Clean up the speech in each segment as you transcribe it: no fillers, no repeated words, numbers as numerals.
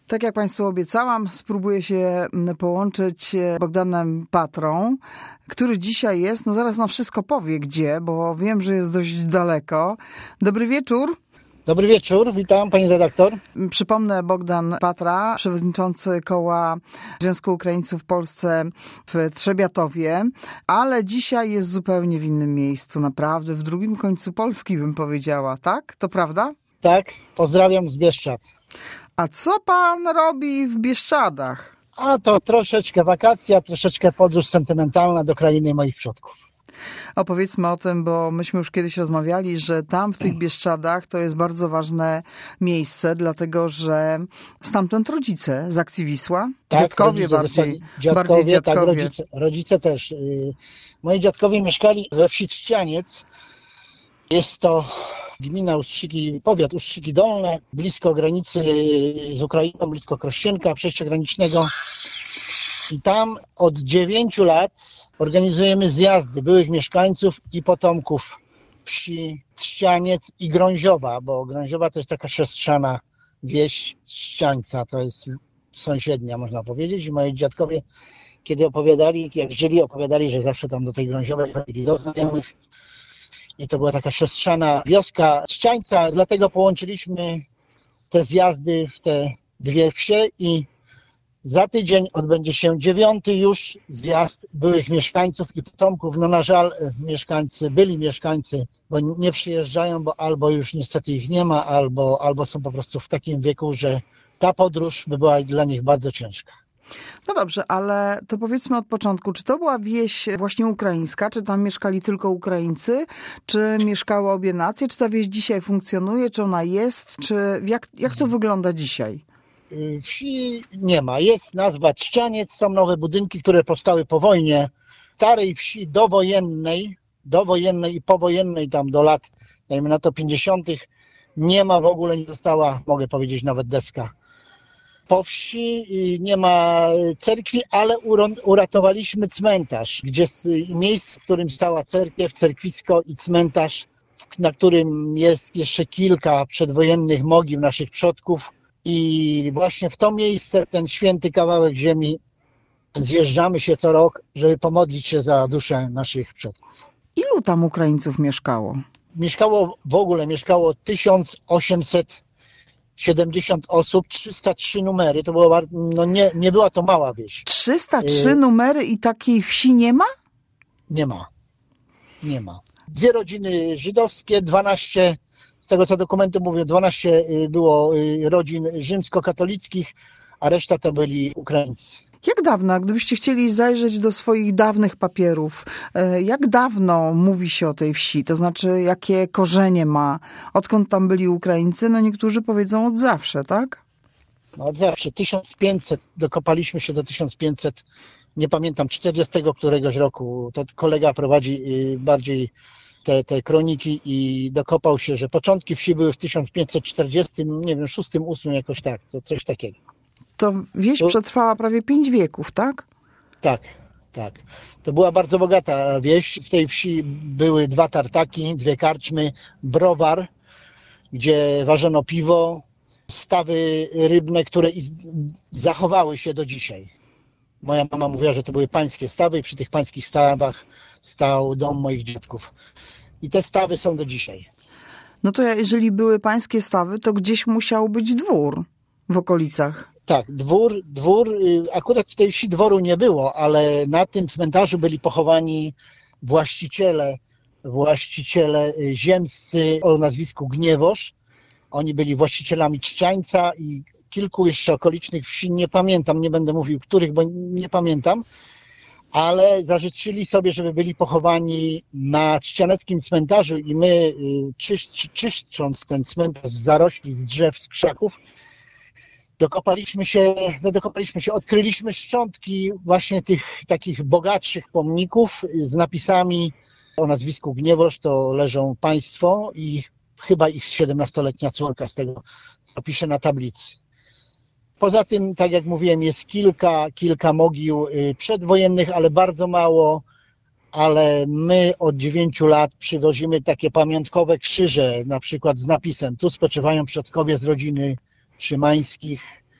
Tak jak Państwu obiecałam, spróbuję się połączyć z Bogdanem Patrą, który dzisiaj jest, zaraz nam wszystko powie gdzie, bo wiem, że jest dość daleko. Dobry wieczór. Dobry wieczór, witam pani redaktor. Przypomnę, Bogdan Patra, przewodniczący Koła Związku Ukraińców w Polsce w Trzebiatowie, ale dzisiaj jest zupełnie w innym miejscu, naprawdę w drugim końcu Polski bym powiedziała, tak? To prawda? Tak, pozdrawiam z Bieszczad. A co pan robi w Bieszczadach? A to troszeczkę wakacja, troszeczkę podróż sentymentalna do krainy moich przodków. Opowiedzmy o tym, bo myśmy już kiedyś rozmawiali, że tam w tych Bieszczadach to jest bardzo ważne miejsce, dlatego że stamtąd rodzice z akcji Wisła, tak, dziadkowie bardziej dziadkowie. Tak, rodzice też. Moi dziadkowie mieszkali we wsi Trzcianiec. Jest to gmina Ustrzyki, powiat Ustrzyki Dolne, blisko granicy z Ukrainą, blisko Krościenka, przejścia granicznego. I tam od 9 lat organizujemy zjazdy byłych mieszkańców i potomków wsi Trzcianiec i Grąziowa, bo Grąziowa to jest taka siostrzana wieś Trzciańca, to jest sąsiednia, można powiedzieć. I moi dziadkowie, kiedy opowiadali, jak żyli, opowiadali, że zawsze tam do tej Grąziowej chodzili do znajomych. I to była taka siostrzana wioska Trzciańca, dlatego połączyliśmy te zjazdy w te dwie wsie i za tydzień odbędzie się 9. już zjazd byłych mieszkańców i potomków. Na żal byli mieszkańcy, bo nie przyjeżdżają, bo albo już niestety ich nie ma, albo są po prostu w takim wieku, że ta podróż by była dla nich bardzo ciężka. No dobrze, ale to powiedzmy od początku, czy to była wieś właśnie ukraińska, czy tam mieszkali tylko Ukraińcy, czy mieszkały obie nacje, czy ta wieś dzisiaj funkcjonuje, czy ona jest, czy jak to wygląda dzisiaj? Wsi nie ma. Jest nazwa Trzcianiec, są nowe budynki, które powstały po wojnie. Starej wsi dowojennej i powojennej tam do lat, dajmy na to 50. nie ma w ogóle, nie została, mogę powiedzieć, nawet deska. Po wsi nie ma cerkwi, ale uratowaliśmy cmentarz, gdzie miejsce, w którym stała cerkiew, cerkwisko i cmentarz, na którym jest jeszcze kilka przedwojennych mogił naszych przodków. I właśnie w to miejsce, ten święty kawałek ziemi, zjeżdżamy się co rok, żeby pomodlić się za duszę naszych przodków. Ilu tam Ukraińców mieszkało? Mieszkało 1870 osób, 303 numery. To było, nie była to mała wieś. 303 numery i takiej wsi nie ma? Nie ma. 2 rodziny żydowskie, 12, z tego co dokumenty mówią, 12 było rodzin rzymskokatolickich, a reszta to byli Ukraińcy. Jak dawno, gdybyście chcieli zajrzeć do swoich dawnych papierów, jak dawno mówi się o tej wsi? To znaczy, jakie korzenie ma? Odkąd tam byli Ukraińcy? Niektórzy powiedzą od zawsze, tak? Od zawsze. 1500, dokopaliśmy się do 1500, nie pamiętam, 40 któregoś roku. To kolega prowadzi bardziej te kroniki i dokopał się, że początki wsi były w 1540, nie wiem, 6, 8 jakoś tak, to coś takiego. To wieś przetrwała prawie 5 wieków, tak? Tak. To była bardzo bogata wieś. W tej wsi były 2 tartaki, 2 karczmy, browar, gdzie ważono piwo, stawy rybne, które zachowały się do dzisiaj. Moja mama mówiła, że to były pańskie stawy i przy tych pańskich stawach stał dom moich dziadków. I te stawy są do dzisiaj. No to jeżeli były pańskie stawy, to gdzieś musiał być dwór w okolicach. Tak, dwór, akurat w tej wsi dworu nie było, ale na tym cmentarzu byli pochowani właściciele ziemscy o nazwisku Gniewosz. Oni byli właścicielami Trzciańca i kilku jeszcze okolicznych wsi, nie pamiętam, nie będę mówił których, bo nie pamiętam, ale zażyczyli sobie, żeby byli pochowani na trzcianeckim cmentarzu i my, czyszcząc ten cmentarz z zarośli, z drzew, z krzaków, dokopaliśmy się, odkryliśmy szczątki właśnie tych takich bogatszych pomników z napisami o nazwisku Gniewosz, to leżą państwo i chyba ich 17-letnia córka z tego, co pisze na tablicy. Poza tym, tak jak mówiłem, jest kilka mogił przedwojennych, ale bardzo mało, ale my od 9 lat przywozimy takie pamiątkowe krzyże, na przykład z napisem: tu spoczywają przodkowie z rodziny Szymańskich,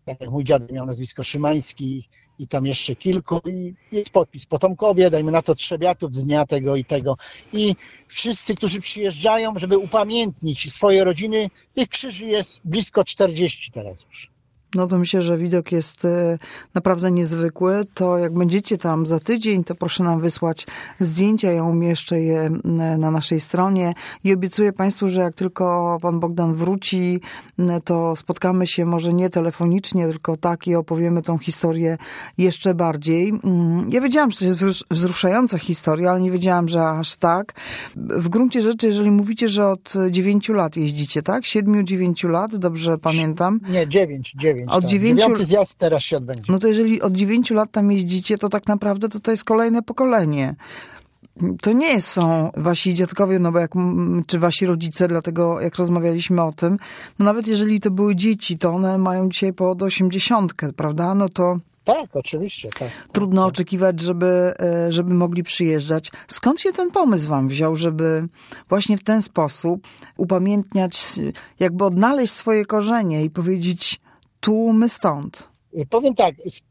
Tak jak mój dziadek miał nazwisko Szymański i tam jeszcze kilku i jest podpis potomkowie, dajmy na to Trzebiatów z dnia tego i tego. I wszyscy, którzy przyjeżdżają, żeby upamiętnić swoje rodziny, tych krzyży jest blisko 40 teraz już. No to myślę, że widok jest naprawdę niezwykły. To jak będziecie tam za tydzień, to proszę nam wysłać zdjęcia. Ja umieszczę je na naszej stronie i obiecuję Państwu, że jak tylko pan Bogdan wróci, to spotkamy się może nie telefonicznie, tylko tak i opowiemy tą historię jeszcze bardziej. Ja wiedziałam, że to jest wzruszająca historia, ale nie wiedziałam, że aż tak. W gruncie rzeczy, jeżeli mówicie, że od 9 lat jeździcie, tak? 7-9 lat, dobrze pamiętam? Nie, 9. Od 9... 9 zjazd teraz się odbędzie. No to jeżeli od 9 lat tam jeździcie, to tak naprawdę to jest kolejne pokolenie. To nie są wasi dziadkowie, no bo czy wasi rodzice, dlatego jak rozmawialiśmy o tym, no nawet jeżeli to były dzieci, to one mają dzisiaj pod 80, prawda? No to tak, oczywiście. Tak, trudno tak. oczekiwać, żeby mogli przyjeżdżać. Skąd się ten pomysł wam wziął, żeby właśnie w ten sposób upamiętniać, jakby odnaleźć swoje korzenie i powiedzieć, tu my stąd? Powiem tak,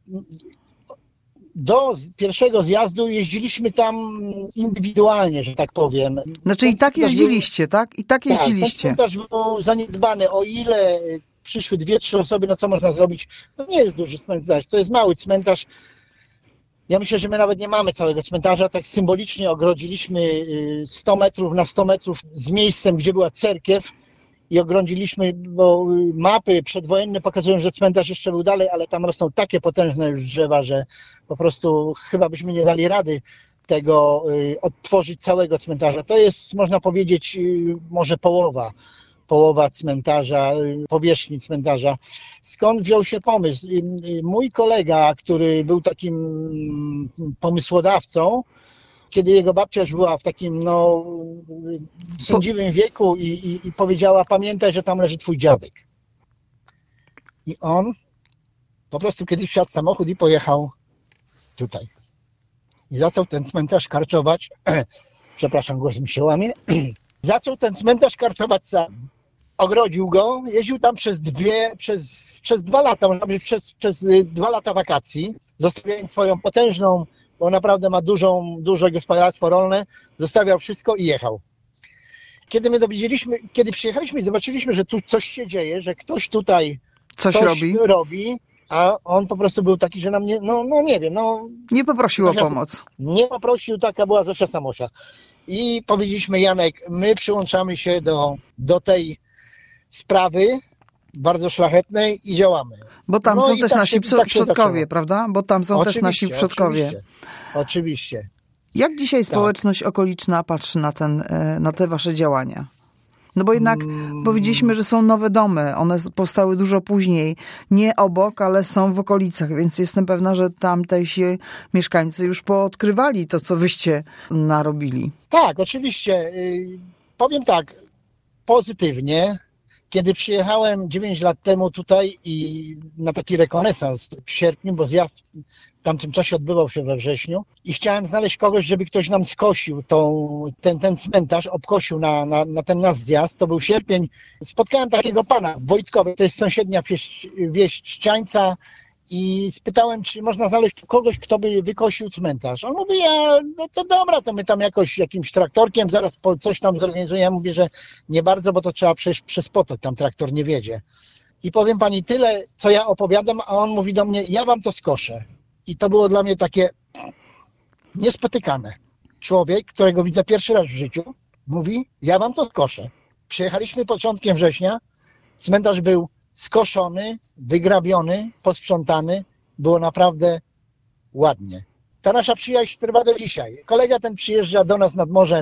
do pierwszego zjazdu jeździliśmy tam indywidualnie, że tak powiem. Znaczy i tak jeździliście, tak? I tak jeździliście. Ten cmentarz był zaniedbany, o ile przyszły 2-3 osoby, no co można zrobić? To nie jest duży cmentarz, to jest mały cmentarz. Ja myślę, że my nawet nie mamy całego cmentarza, tak symbolicznie ogrodziliśmy 100 metrów na 100 metrów z miejscem, gdzie była cerkiew i ogrodziliśmy, bo mapy przedwojenne pokazują, że cmentarz jeszcze był dalej, ale tam rosną takie potężne już drzewa, że po prostu chyba byśmy nie dali rady tego odtworzyć całego cmentarza. To jest, można powiedzieć, może połowa cmentarza, powierzchni cmentarza. Skąd wziął się pomysł? Mój kolega, który był takim pomysłodawcą, kiedy jego babcia już była w takim sędziwym wieku i powiedziała, pamiętaj, że tam leży twój dziadek. I on po prostu kiedyś wsiadł w samochód i pojechał tutaj. I zaczął ten cmentarz karczować. Przepraszam, głos mi się łamie. Zaczął ten cmentarz karczować sam. Ogrodził go, jeździł tam przez 2 lata, można powiedzieć przez 2 lata wakacji, zostawiając swoją potężną, bo naprawdę ma duże gospodarstwo rolne, zostawiał wszystko i jechał. Kiedy przyjechaliśmy i zobaczyliśmy, że tu coś się dzieje, że ktoś tutaj coś robi, a on po prostu był taki, że nam nie poprosił o pomoc. Nie poprosił, taka była Zosia Samosia. I powiedzieliśmy, Janek, my przyłączamy się do tej sprawy bardzo szlachetnej i działamy. Bo tam są też nasi przodkowie, prawda? Bo tam są też nasi przodkowie. Oczywiście. Jak dzisiaj społeczność okoliczna patrzy na te wasze działania? No bo jednak powiedzieliśmy, że są nowe domy. One powstały dużo później. Nie obok, ale są w okolicach, więc jestem pewna, że tamtejsi mieszkańcy już poodkrywali to, co wyście narobili. Tak, oczywiście. Powiem tak, pozytywnie. Kiedy przyjechałem 9 lat temu tutaj i na taki rekonesans w sierpniu, bo zjazd w tamtym czasie odbywał się we wrześniu i chciałem znaleźć kogoś, żeby ktoś nam skosił ten cmentarz, obkosił na ten nasz zjazd, to był sierpień. Spotkałem takiego pana w Wojtkowie, to jest sąsiednia wieś Trzciańca i spytałem, czy można znaleźć tu kogoś, kto by wykosił cmentarz. On mówi, no to dobra, to my tam jakoś jakimś traktorkiem zaraz coś tam zorganizujemy. Ja mówię, że nie bardzo, bo to trzeba przejść przez potok, tam traktor nie wiedzie. I powiem pani tyle, co ja opowiadam, a on mówi do mnie, ja wam to skoszę. I to było dla mnie takie niespotykane. Człowiek, którego widzę pierwszy raz w życiu, mówi, ja wam to skoszę. Przyjechaliśmy początkiem września, cmentarz był skoszony, wygrabiony, posprzątany. Było naprawdę ładnie. Ta nasza przyjaźń trwa do dzisiaj. Kolega ten przyjeżdża do nas nad morze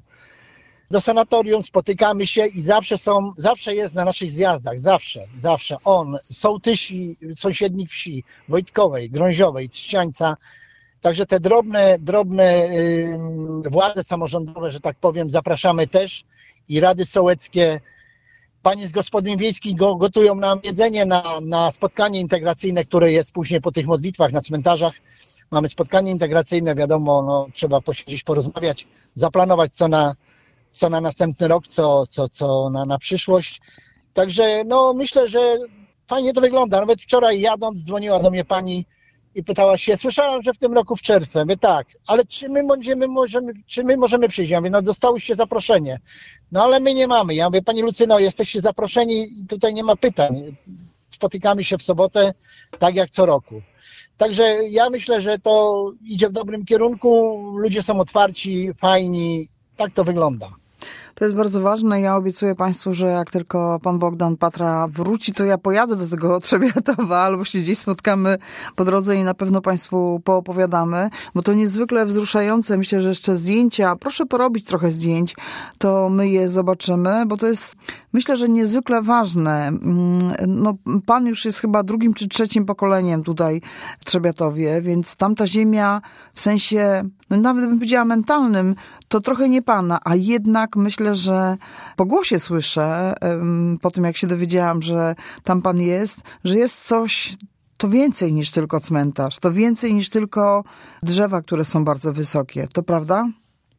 do sanatorium, spotykamy się i zawsze jest na naszych zjazdach. Zawsze. On, sołtysi sąsiednich wsi, Wojtkowej, Grąziowej, Trzciańca. Także te drobne władze samorządowe, że tak powiem, zapraszamy też i rady sołeckie. Panie z gospodyń wiejskich gotują nam jedzenie na spotkanie integracyjne, które jest później po tych modlitwach na cmentarzach. Mamy spotkanie integracyjne, wiadomo, trzeba posiedzieć, porozmawiać, zaplanować co na następny rok, co na przyszłość. Także myślę, że fajnie to wygląda. Nawet wczoraj jadąc dzwoniła do mnie pani i pytała się, słyszałam, że w tym roku w czerwcu. Ja mówię, tak, ale czy my możemy przyjść? Ja mówię, no dostałyście zaproszenie. No ale my nie mamy. Ja mówię, pani Lucyno, jesteście zaproszeni i tutaj nie ma pytań. Spotykamy się w sobotę, tak jak co roku. Także ja myślę, że to idzie w dobrym kierunku. Ludzie są otwarci, fajni. Tak to wygląda. To jest bardzo ważne. Ja obiecuję Państwu, że jak tylko pan Bogdan Patra wróci, to ja pojadę do tego Trzebiatowa albo się gdzieś spotkamy po drodze i na pewno Państwu poopowiadamy, bo to niezwykle wzruszające. Myślę, że jeszcze zdjęcia, proszę porobić trochę zdjęć, to my je zobaczymy, bo to jest, myślę, że niezwykle ważne. No, pan już jest chyba drugim czy trzecim pokoleniem tutaj w Trzebiatowie, więc tamta ziemia w sensie, no nawet bym powiedziała mentalnym, to trochę nie pana, a jednak myślę, że po głosie słyszę, po tym jak się dowiedziałam, że tam pan jest, że jest coś, to więcej niż tylko cmentarz, to więcej niż tylko drzewa, które są bardzo wysokie. To prawda?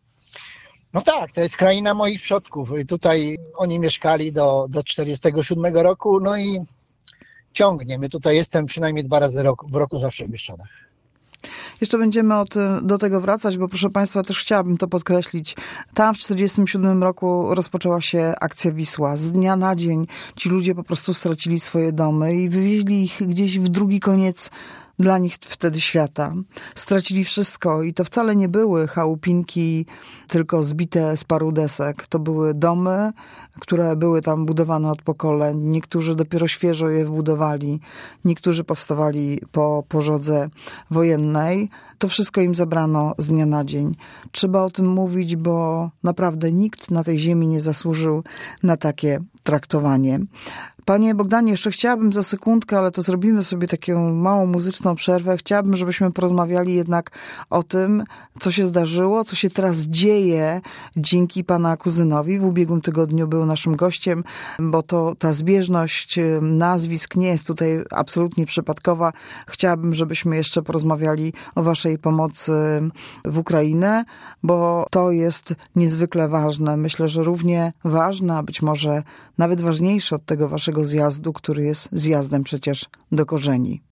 No tak, to jest kraina moich przodków. I tutaj oni mieszkali do 47 roku, no i ciągnie. My tutaj jestem przynajmniej 2 razy w roku zawsze w Bieszczadach. Jeszcze będziemy do tego wracać, bo proszę Państwa, też chciałabym to podkreślić. Tam w 1947 roku rozpoczęła się akcja Wisła. Z dnia na dzień ci ludzie po prostu stracili swoje domy i wywieźli ich gdzieś w drugi koniec dla nich wtedy świata. Stracili wszystko i to wcale nie były chałupinki tylko zbite z paru desek. To były domy, które były tam budowane od pokoleń. Niektórzy dopiero świeżo je wbudowali. Niektórzy powstawali po pożodze wojennej. To wszystko im zabrano z dnia na dzień. Trzeba o tym mówić, bo naprawdę nikt na tej ziemi nie zasłużył na takie traktowanie. Panie Bogdanie, jeszcze chciałabym za sekundkę, ale to zrobimy sobie taką małą muzyczną przerwę. Chciałabym, żebyśmy porozmawiali jednak o tym, co się zdarzyło, co się teraz dzieje dzięki pana kuzynowi. W ubiegłym tygodniu był naszym gościem, bo to ta zbieżność nazwisk nie jest tutaj absolutnie przypadkowa. Chciałabym, żebyśmy jeszcze porozmawiali o waszej pomocy w Ukrainę, bo to jest niezwykle ważne. Myślę, że równie ważne, a być może nawet ważniejsze od tego waszego zjazdu, który jest zjazdem przecież do korzeni.